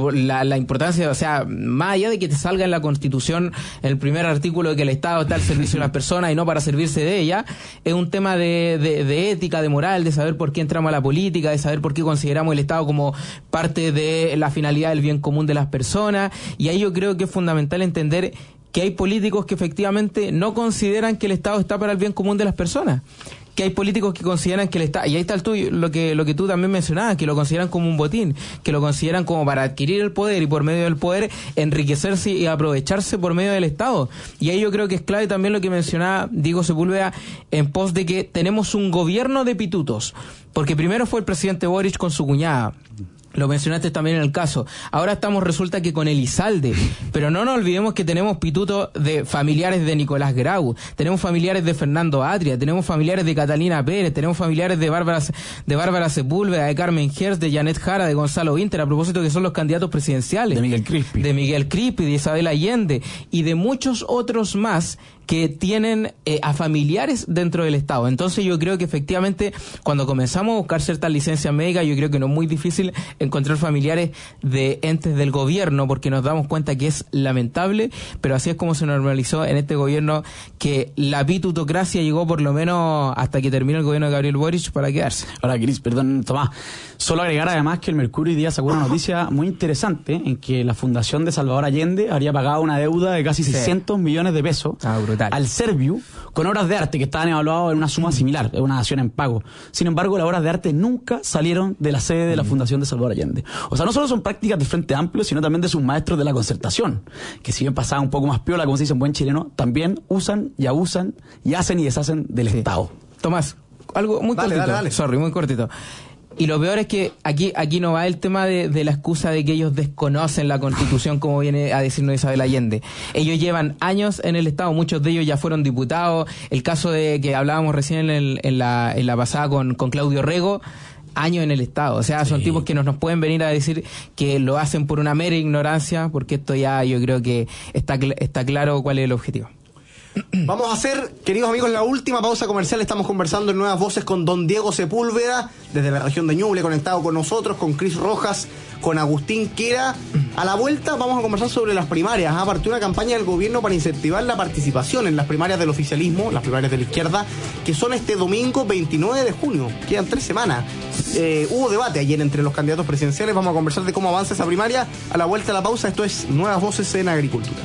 la importancia, o sea, más allá de que te salga en la Constitución el primer artículo de que el Estado está al servicio de las personas y no para servirse de ella, es un tema de ética, de moral, de saber por qué entramos a la política, de saber por qué consideramos el Estado como parte de la finalidad del bien común de las personas, y ahí yo creo que es fundamental entender que hay políticos que efectivamente no consideran que el Estado está para el bien común de las personas, que hay políticos que consideran que el Estado, y ahí está lo que tú también mencionabas, que lo consideran como un botín, que lo consideran como para adquirir el poder y por medio del poder enriquecerse y aprovecharse por medio del Estado. Y ahí yo creo que es clave también lo que mencionaba Diego Sepúlveda en pos de que tenemos un gobierno de pitutos, porque primero fue el presidente Boric con su cuñada. Lo mencionaste también en el caso. Ahora resulta que con Elizalde. Pero no nos olvidemos que tenemos pitutos de familiares de Nicolás Grau, tenemos familiares de Fernando Atria, tenemos familiares de Catalina Pérez, tenemos familiares de Bárbara Sepúlveda, de Carmen Gers, de Janet Jara, de Gonzalo Inter, a propósito que son los candidatos presidenciales. De Miguel Crispi, de Isabel Allende y de muchos otros más que tienen a familiares dentro del Estado. Entonces yo creo que efectivamente cuando comenzamos a buscar ciertas licencias médicas, yo creo que no es muy difícil encontrar familiares de entes del gobierno, porque nos damos cuenta que es lamentable, pero así es como se normalizó en este gobierno, que la pitutocracia llegó por lo menos hasta que terminó el gobierno de Gabriel Boric para quedarse. Ahora, Cris, perdón, Tomás, solo agregar además que el Mercurio hoy día sacó una noticia muy interesante en que la Fundación de Salvador Allende habría pagado una deuda de casi 600 millones de pesos al Serviu con obras de arte que estaban evaluadas en una suma similar, en una dación en pago. Sin embargo, las obras de arte nunca salieron de la sede de la Fundación de Salvador Allende. O sea, no solo son prácticas del Frente Amplio, sino también de sus maestros de la concertación, que si bien pasaban un poco más piola, como se dice en buen chileno, también usan y abusan y hacen y deshacen del Estado. Tomás, algo muy cortito. Dale. Sorry, muy cortito. Y lo peor es que aquí no va el tema de la excusa de que ellos desconocen la Constitución, como viene a decirnos Isabel Allende. Ellos llevan años en el Estado, muchos de ellos ya fueron diputados. El caso de que hablábamos recién en la pasada con Claudio Rego, años en el Estado. O sea, son tipos que nos pueden venir a decir que lo hacen por una mera ignorancia, porque esto ya yo creo que está claro cuál es el objetivo. Vamos a hacer, queridos amigos, la última pausa comercial. Estamos conversando en Nuevas Voces con don Diego Sepúlveda, desde la región de Ñuble, conectado con nosotros, con Cris Rojas, con Agustín Quera. A la vuelta vamos a conversar sobre las primarias. Partió una campaña del gobierno para incentivar la participación en las primarias del oficialismo, las primarias de la izquierda, que son este domingo 29 de junio. Quedan 3 semanas. Hubo debate ayer entre los candidatos presidenciales. Vamos a conversar de cómo avanza esa primaria. A la vuelta de la pausa, esto es Nuevas Voces en Agricultura.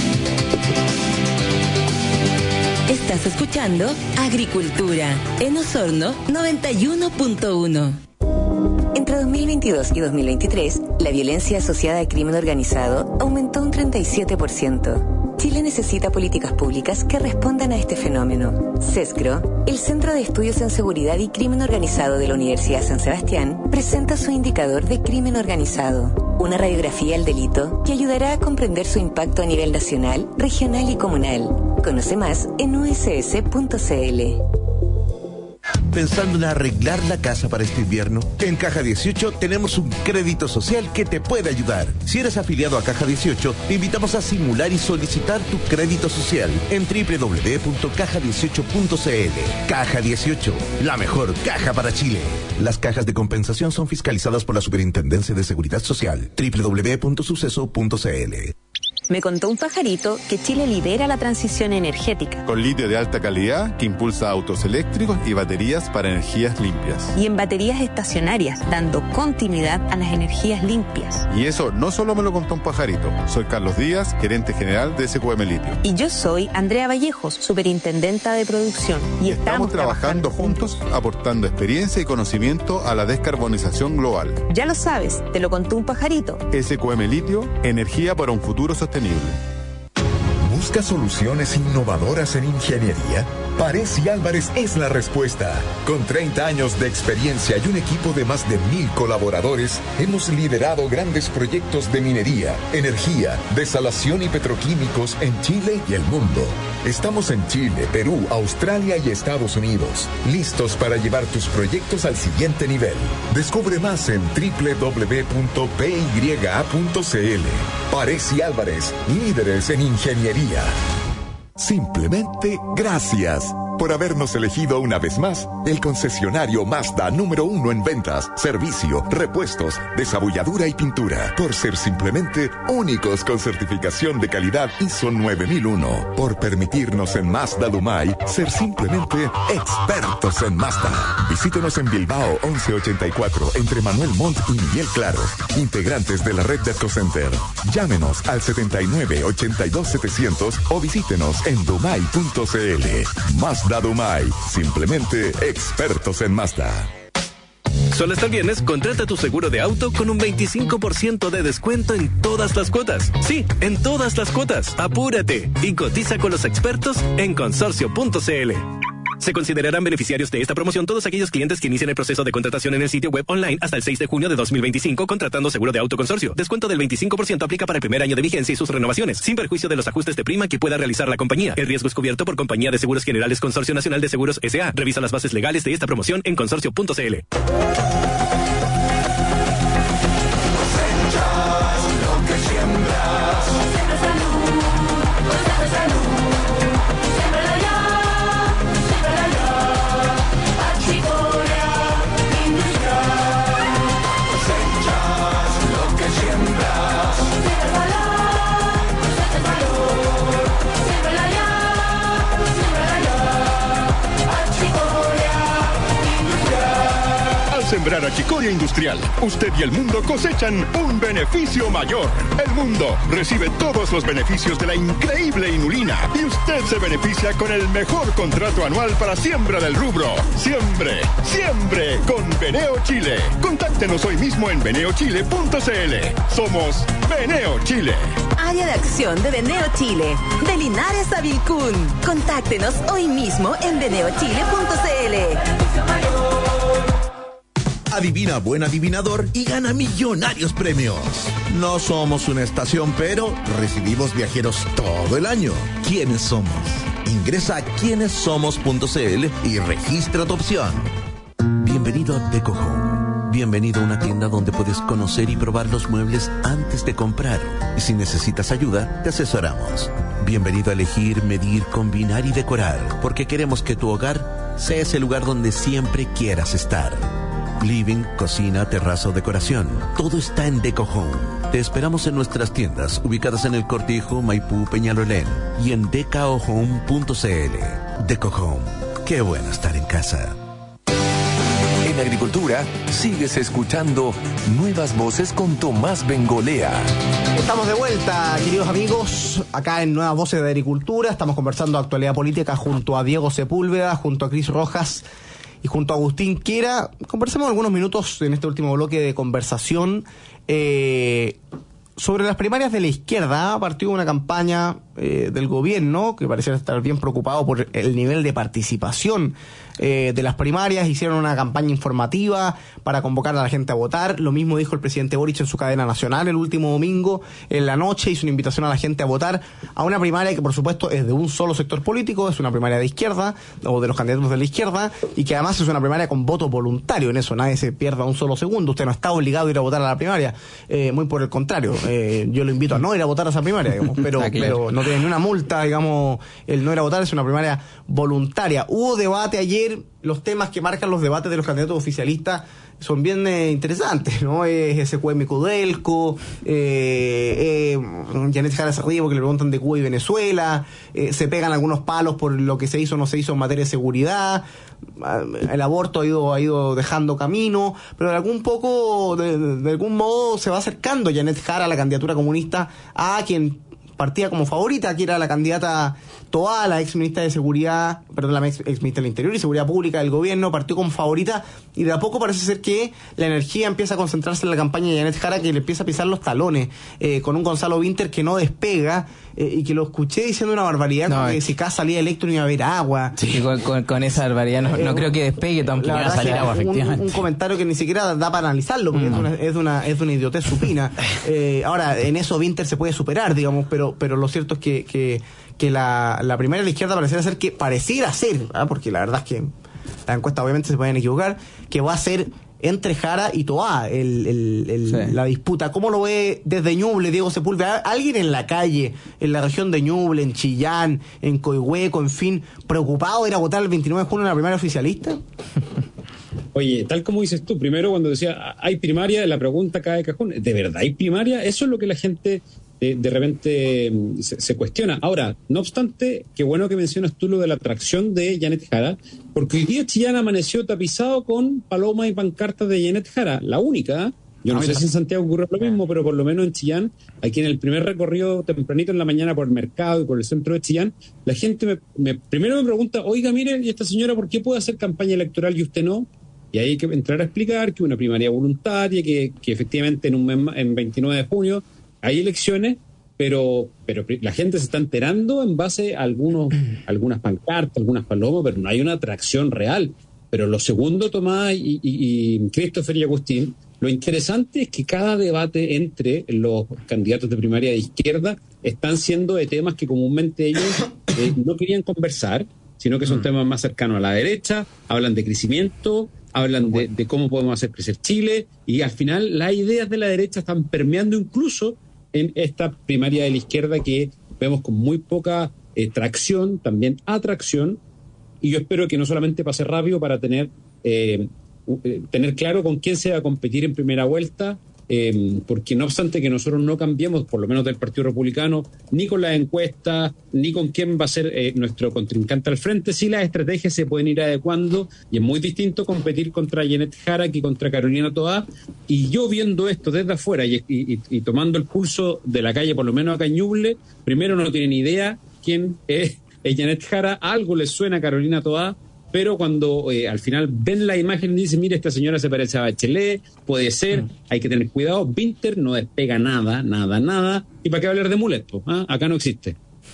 Estás escuchando Agricultura en Osorno 91.1. Entre 2022 y 2023, la violencia asociada al crimen organizado aumentó un 37%. Chile necesita políticas públicas que respondan a este fenómeno. CESCRO, el Centro de Estudios en Seguridad y Crimen Organizado de la Universidad San Sebastián, presenta su indicador de crimen organizado, una radiografía del delito que ayudará a comprender su impacto a nivel nacional, regional y comunal. Conoce más en uss.cl. ¿Pensando en arreglar la casa para este invierno? En Caja 18 tenemos un crédito social que te puede ayudar. Si eres afiliado a Caja 18, te invitamos a simular y solicitar tu crédito social en www.caja18.cl. Caja 18, la mejor caja para Chile. Las cajas de compensación son fiscalizadas por la Superintendencia de Seguridad Social. www.suceso.cl. Me contó un pajarito que Chile lidera la transición energética. Con litio de alta calidad que impulsa autos eléctricos y baterías para energías limpias. Y en baterías estacionarias, dando continuidad a las energías limpias. Y eso no solo me lo contó un pajarito. Soy Carlos Díaz, gerente general de SQM Litio. Y yo soy Andrea Vallejos, superintendenta de producción. Y estamos trabajando juntos, aportando experiencia y conocimiento a la descarbonización global. Ya lo sabes, te lo contó un pajarito. SQM Litio, energía para un futuro sostenible. ¿Busca soluciones innovadoras en ingeniería? Parés Álvarez es la respuesta. Con 30 años de experiencia y un equipo de más de 1,000 colaboradores, hemos liderado grandes proyectos de minería, energía, desalación y petroquímicos en Chile y el mundo. Estamos en Chile, Perú, Australia y Estados Unidos, listos para llevar tus proyectos al siguiente nivel. Descubre más en www.pya.cl. Parés y Álvarez, líderes en ingeniería. Simplemente gracias por habernos elegido una vez más el concesionario Mazda número 1 en ventas, servicio, repuestos, desabulladura y pintura. Por ser simplemente únicos con certificación de calidad ISO 9001. Por permitirnos en Mazda Dumay ser simplemente expertos en Mazda. Visítenos en Bilbao 1184 entre Manuel Montt y Miguel Claro. Integrantes de la red de EcoCenter. Llámenos al 79 82 700 o visítenos en dumay.cl. Mazda Dumay, simplemente expertos en Mazda. Solo hasta el viernes, contrata tu seguro de auto con un 25% de descuento en todas las cuotas. Sí, en todas las cuotas. Apúrate y cotiza con los expertos en consorcio.cl. Se considerarán beneficiarios de esta promoción todos aquellos clientes que inicien el proceso de contratación en el sitio web online hasta el 6 de junio de 2025 contratando seguro de auto consorcio. Descuento del 25% aplica para el primer año de vigencia y sus renovaciones, sin perjuicio de los ajustes de prima que pueda realizar la compañía. El riesgo es cubierto por Compañía de Seguros Generales Consorcio Nacional de Seguros S.A. Revisa las bases legales de esta promoción en consorcio.cl. Sembrar achicoria industrial, usted y el mundo cosechan un beneficio mayor. El mundo recibe todos los beneficios de la increíble inulina y usted se beneficia con el mejor contrato anual para siembra del rubro. Siembre, siembre con Beneo Chile. Contáctenos hoy mismo en beneochile.cl. Somos Beneo Chile. Área de acción de Beneo Chile, de Linares a Vilcún. Contáctenos hoy mismo en beneochile.cl. Adivina buen adivinador y gana millonarios premios. No somos una estación, pero recibimos viajeros todo el año. ¿Quiénes somos? Ingresa a quienessomos.cl y registra tu opción. Bienvenido a Deco Home. Bienvenido a una tienda donde puedes conocer y probar los muebles antes de comprar. Y si necesitas ayuda, te asesoramos. Bienvenido a elegir, medir, combinar y decorar, porque queremos que tu hogar sea ese lugar donde siempre quieras estar. Living, cocina, terraza o decoración. Todo está en Deco Home. Te esperamos en nuestras tiendas, ubicadas en el Cortijo, Maipú, Peñalolén y en decaohome.cl. Deco Home. Qué bueno estar en casa. En agricultura, sigues escuchando Nuevas Voces con Tomás Bengolea. Estamos de vuelta, queridos amigos, acá en Nuevas Voces de Agricultura. Estamos conversando actualidad política junto a Diego Sepúlveda, junto a Cris Rojas y junto a Agustín Quiera. Conversamos algunos minutos en este último bloque de conversación sobre las primarias de la izquierda. Partió una campaña del gobierno que pareciera estar bien preocupado por el nivel de participación de las primarias. Hicieron una campaña informativa para convocar a la gente a votar. Lo mismo dijo el presidente Boric en su cadena nacional el último domingo en la noche. Hizo una invitación a la gente a votar a una primaria que por supuesto es de un solo sector político, es una primaria de izquierda o de los candidatos de la izquierda, y que además es una primaria con voto voluntario. En eso nadie se pierda un solo segundo. Usted no está obligado a ir a votar a la primaria, muy por el contrario. Yo lo invito a no ir a votar a esa primaria, digamos, pero no tiene ni una multa, digamos. El no ir a votar es una primaria voluntaria. Hubo debate ayer. Los temas que marcan los debates de los candidatos oficialistas son bien interesantes, ¿no? SQM Codelco, Janet Jara Cerrillo, que le preguntan de Cuba y Venezuela, se pegan algunos palos por lo que se hizo o no se hizo en materia de seguridad. El aborto ha ido dejando camino, pero de algún modo se va acercando Janet Jara a la candidatura comunista, a quien partía como favorita, que era la candidata Toá, la ex ministra de Seguridad, perdón, la ex ministra del Interior y Seguridad Pública del gobierno, partió como favorita, y de a poco parece ser que la energía empieza a concentrarse en la campaña de Janet Jara, que le empieza a pisar los talones, con un Gonzalo Winter que no despega, y que lo escuché diciendo una barbaridad, como que si cada salía electro no iba a haber agua. Sí, con esa barbaridad no creo que despegue tampoco. La verdad es un comentario que ni siquiera da para analizarlo, porque es una idiotez supina. Ahora, en eso Winter se puede superar, digamos, pero lo cierto es que la primaria de la izquierda pareciera ser, porque la verdad es que las encuestas obviamente se pueden equivocar, que va a ser entre Jara y Toá la disputa. ¿Cómo lo ve desde Ñuble, Diego Sepúlveda? ¿Alguien en la calle, en la región de Ñuble, en Chillán, en Coihueco, en fin, preocupado de ir a votar el 29 de junio en la primaria oficialista? Oye, tal como dices tú, primero cuando decía hay primaria, la pregunta cae de cajón, ¿de verdad hay primaria? Eso es lo que la gente de repente se cuestiona. Ahora, no obstante, qué bueno que mencionas tú lo de la atracción de Janet Jara, porque hoy día Chillán amaneció tapizado con palomas y pancartas de Janet Jara, la única. Yo no sé si en Santiago ocurre lo mismo, pero por lo menos en Chillán, aquí en el primer recorrido tempranito en la mañana por el mercado y por el centro de Chillán, la gente primero me pregunta, oiga, mire, ¿y esta señora por qué puede hacer campaña electoral y usted no? Y ahí hay que entrar a explicar que una primaria voluntaria, que efectivamente en 29 de junio hay elecciones, pero la gente se está enterando en base a algunas pancartas, algunas palomas, pero no hay una atracción real. Pero lo segundo, Tomás y Christopher y Agustín, lo interesante es que cada debate entre los candidatos de primaria de izquierda están siendo de temas que comúnmente ellos no querían conversar, sino que son temas más cercanos a la derecha, hablan de crecimiento, hablan de cómo podemos hacer crecer Chile, y al final las ideas de la derecha están permeando incluso en esta primaria de la izquierda que vemos con muy poca tracción, también atracción, y yo espero que no solamente pase rápido para tener claro con quién se va a competir en primera vuelta, porque no obstante que nosotros no cambiemos, por lo menos del Partido Republicano, ni con las encuestas, ni con quién va a ser nuestro contrincante al frente, sí las estrategias se pueden ir adecuando, y es muy distinto competir contra Janet Jara que contra Carolina Toá. Y yo viendo esto desde afuera y tomando el pulso de la calle, por lo menos acá en Ñuble, primero no tienen idea quién es Janet Jara, algo les suena a Carolina Toá, pero cuando al final ven la imagen y dicen, mire, esta señora se parece a Bachelet, puede ser, hay que tener cuidado. Winter no despega nada. ¿Y para qué hablar de Mulet? Acá no existe.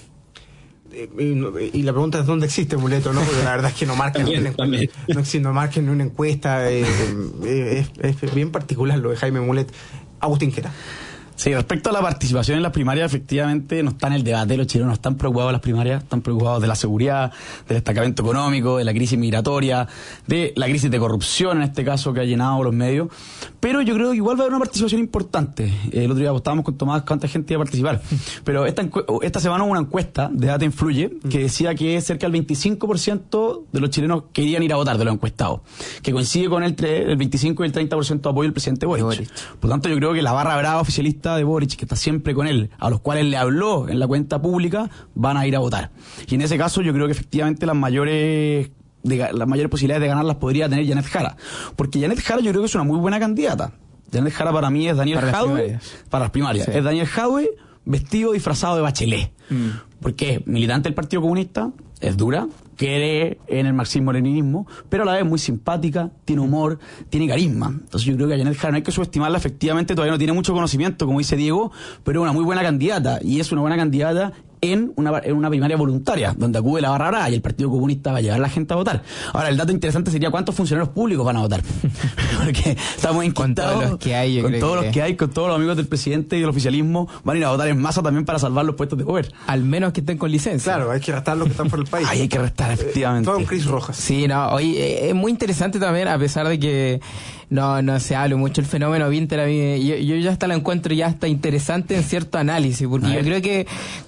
Y la pregunta es dónde existe Muleto, ¿no? Porque la verdad es que no marcan no marcan ni una encuesta. Es bien particular lo de Jaime Mulet. Agustín Quera. Sí, respecto a la participación en las primarias, efectivamente no está en el debate. Los chilenos están preocupados de las primarias, están preocupados de la seguridad, del destacamento económico, de la crisis migratoria, de la crisis de corrupción, en este caso, que ha llenado los medios. Pero yo creo que igual va a haber una participación importante. El otro día apostábamos con Tomás cuánta gente iba a participar. Pero esta semana hubo una encuesta de Data Influye que decía que cerca del 25% de los chilenos querían ir a votar, de los encuestados, que coincide con el 25 y el 30% de apoyo del presidente Boric. Por lo tanto, yo creo que la barra brava oficialista de Boric, que está siempre con él, a los cuales le habló en la cuenta pública, van a ir a votar. Y en ese caso yo creo que efectivamente las mayores posibilidades de ganar las podría tener Janet Jara, porque Janet Jara yo creo que es una muy buena candidata. Janet Jara para mí es Daniel Jadwe para las primarias. Sí. Es Daniel Jadwe vestido disfrazado de Bachelet, porque es militante del Partido Comunista, es dura, cree en el marxismo-leninismo, pero a la vez muy simpática, tiene humor, tiene carisma. Entonces yo creo que a Janet Jara no hay que subestimarla. Efectivamente todavía no tiene mucho conocimiento, como dice Diego, pero es una muy buena candidata, y es una buena candidata en una primaria voluntaria, donde acude la barra brava y el Partido Comunista va a llevar a la gente a votar. Ahora, el dato interesante sería cuántos funcionarios públicos van a votar. Porque estamos inquietados con todos los que hay, con todos los amigos del presidente y del oficialismo, van a ir a votar en masa también para salvar los puestos de poder. Al menos que estén con licencia. Claro, hay que restar los que están por el país. Hay que restar, efectivamente. Todo un Cris Rojas. Sí, no, oye, es muy interesante también, a pesar de que no se hable mucho el fenómeno Winter. A mí, yo ya hasta lo encuentro ya hasta interesante en cierto análisis, porque yo creo que cuando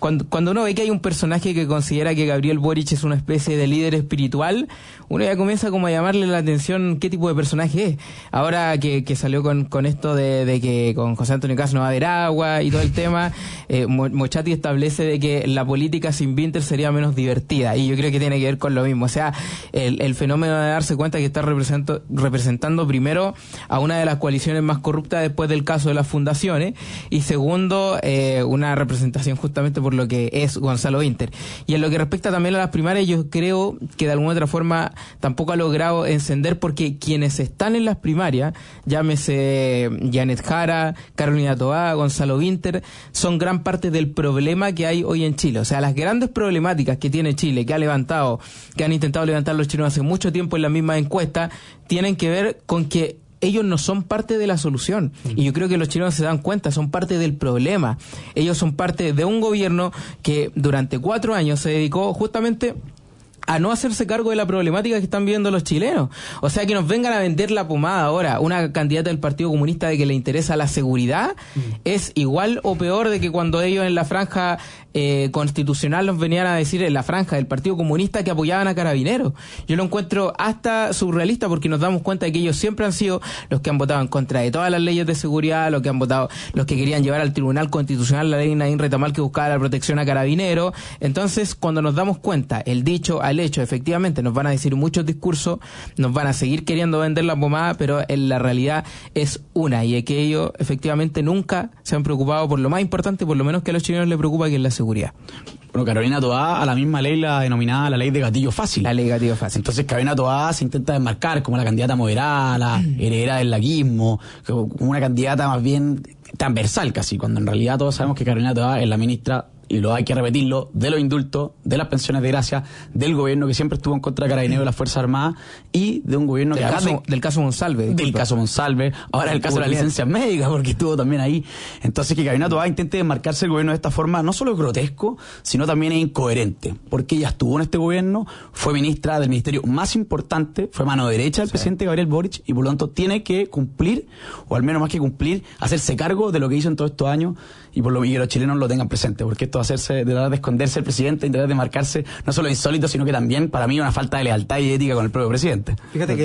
cuando uno ve que hay un personaje que considera que Gabriel Boric es una especie de líder espiritual, uno ya comienza como a llamarle la atención qué tipo de personaje es. Ahora que salió con esto de que con José Antonio Caz no va a haber agua y todo el tema, Mochati establece de que la política sin Vinter sería menos divertida, y yo creo que tiene que ver con lo mismo. O sea, el fenómeno de darse cuenta que está representando primero a una de las coaliciones más corruptas después del caso de las fundaciones, y segundo, una representación justamente por lo que es Gonzalo Vinter. Y en lo que respecta también a las primarias, yo creo que de alguna otra forma tampoco ha logrado encender, porque quienes están en las primarias, llámese Janet Jara, Carolina Toá, Gonzalo Vinter, son gran parte del problema que hay hoy en Chile. O sea, las grandes problemáticas que tiene Chile, que han intentado levantar los chilenos hace mucho tiempo en la misma encuesta, tienen que ver con que ellos no son parte de la solución. Y yo creo que los chilenos se dan cuenta, son parte del problema. Ellos son parte de un gobierno que durante 4 años se dedicó justamente a no hacerse cargo de la problemática que están viviendo los chilenos. O sea, que nos vengan a vender la pomada ahora una candidata del Partido Comunista de que le interesa la seguridad, es igual o peor de que cuando ellos en la franja constitucional nos venían a decir, en la franja del Partido Comunista, que apoyaban a Carabineros. Yo lo encuentro hasta surrealista, porque nos damos cuenta de que ellos siempre han sido los que han votado en contra de todas las leyes de seguridad, los que querían llevar al Tribunal Constitucional la ley Nadine Retamal que buscaba la protección a Carabineros. Entonces, cuando nos damos cuenta, el dicho al hecho, efectivamente, nos van a decir muchos discursos, nos van a seguir queriendo vender la pomada, pero en la realidad es una, y es que ellos efectivamente nunca se han preocupado por lo más importante, por lo menos que a los chilenos les preocupa, que es la seguridad. Bueno, Carolina Toá a la misma ley la denominada la ley de gatillo fácil. La ley de gatillo fácil. Entonces Carolina Toá se intenta desmarcar como la candidata moderada, la heredera del laguismo, como una candidata más bien transversal casi, cuando en realidad todos sabemos que Carolina Toá es la ministra, y lo hay que repetirlo, de los indultos, de las pensiones de gracia, del gobierno que siempre estuvo en contra de Carabineros y de las Fuerzas Armadas, y de un gobierno del caso Monsalve. Del caso Monsalve, ahora el caso de las licencias médicas, porque estuvo también ahí. Entonces, que Carolina Toá intente desmarcarse del gobierno de esta forma, no solo es grotesco, sino también es incoherente, porque ella estuvo en este gobierno, fue ministra del ministerio más importante, fue mano derecha del presidente Gabriel Boric, y por lo tanto tiene que cumplir, o al menos más que cumplir, hacerse cargo de lo que hizo en todos estos años, y que los chilenos lo tengan presente, porque esto de tratar de esconderse el presidente, intentar de marcarse no solo insólito, sino que también para mí una falta de lealtad y ética con el propio presidente. Fíjate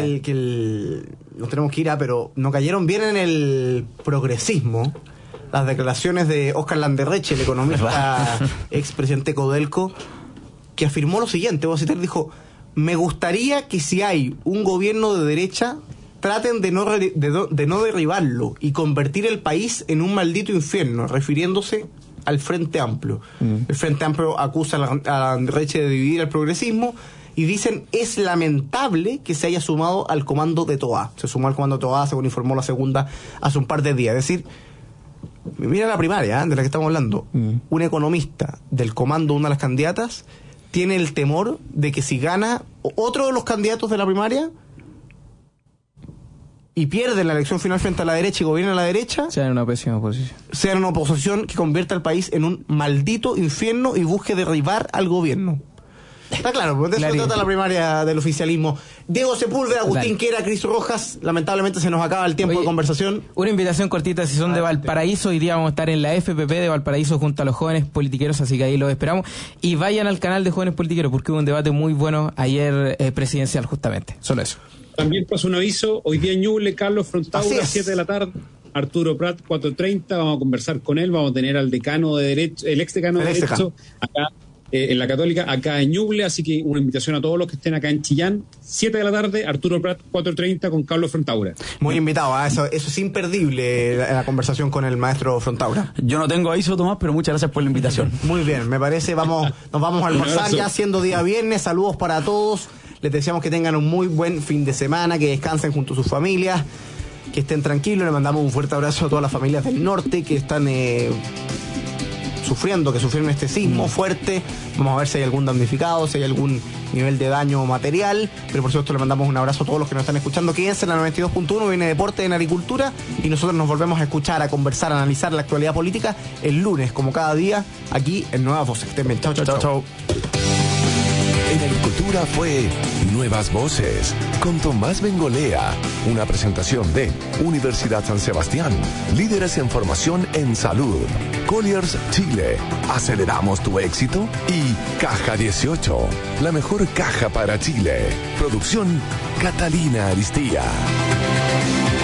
que nos tenemos que ir pero no cayeron bien en el progresismo las declaraciones de Óscar Landerreche, el economista expresidente Codelco, que afirmó lo siguiente, voy a citar, dijo: me gustaría que si hay un gobierno de derecha, traten de no derribarlo y convertir el país en un maldito infierno, refiriéndose al Frente Amplio. El Frente Amplio acusa a Landerreche de dividir al progresismo y dicen: es lamentable que se haya sumado al comando de Toá. Se sumó al comando de Toá, según informó la segunda hace un par de días. Es decir, mira la primaria de la que estamos hablando. Un economista del comando de una de las candidatas tiene el temor de que si gana otro de los candidatos de la primaria y pierde la elección final frente a la derecha y gobierna a la derecha, sea en una pésima oposición. Sea en una oposición que convierta al país en un maldito infierno y busque derribar al gobierno. Está claro, porque de eso trata la primaria del oficialismo. Diego Sepúlveda, Agustín Quera, Cris Rojas. Lamentablemente se nos acaba el tiempo de conversación. Una invitación cortita, si son de Valparaíso, hoy día vamos a estar en la FPP de Valparaíso junto a los jóvenes politiqueros, así que ahí los esperamos. Y vayan al canal de Jóvenes Politiqueros, porque hubo un debate muy bueno ayer presidencial, justamente. Solo eso. También paso un aviso, hoy día en Ñuble, Carlos Frontaura, 7 de la tarde, Arturo Prat, 4:30, vamos a conversar con él, vamos a tener al decano de Derecho, el ex decano de Derecho, acá en la Católica, acá en Ñuble, así que una invitación a todos los que estén acá en Chillán, 7 de la tarde, Arturo Prat, 4:30, con Carlos Frontaura. Muy invitado, eso es imperdible, la conversación con el maestro Frontaura. Yo no tengo aviso, Tomás, pero muchas gracias por la invitación. Muy bien, me parece, nos vamos a almorzar ya siendo día viernes, saludos para todos. Les deseamos que tengan un muy buen fin de semana, que descansen junto a sus familias, que estén tranquilos. Le mandamos un fuerte abrazo a todas las familias del norte que están sufrieron este sismo fuerte. Vamos a ver si hay algún damnificado, si hay algún nivel de daño material, pero por supuesto le mandamos un abrazo a todos los que nos están escuchando. Quédense en la 92.1, viene Deporte en Agricultura, y nosotros nos volvemos a escuchar, a conversar, a analizar la actualidad política el lunes, como cada día, aquí en Nuevas Voces. Chau. En Agricultura fue Nuevas Voces, con Tomás Bengolea, una presentación de Universidad San Sebastián, líderes en formación en salud. Colliers Chile. Aceleramos tu éxito. Y Caja 18, la mejor caja para Chile. Producción Catalina Aristía.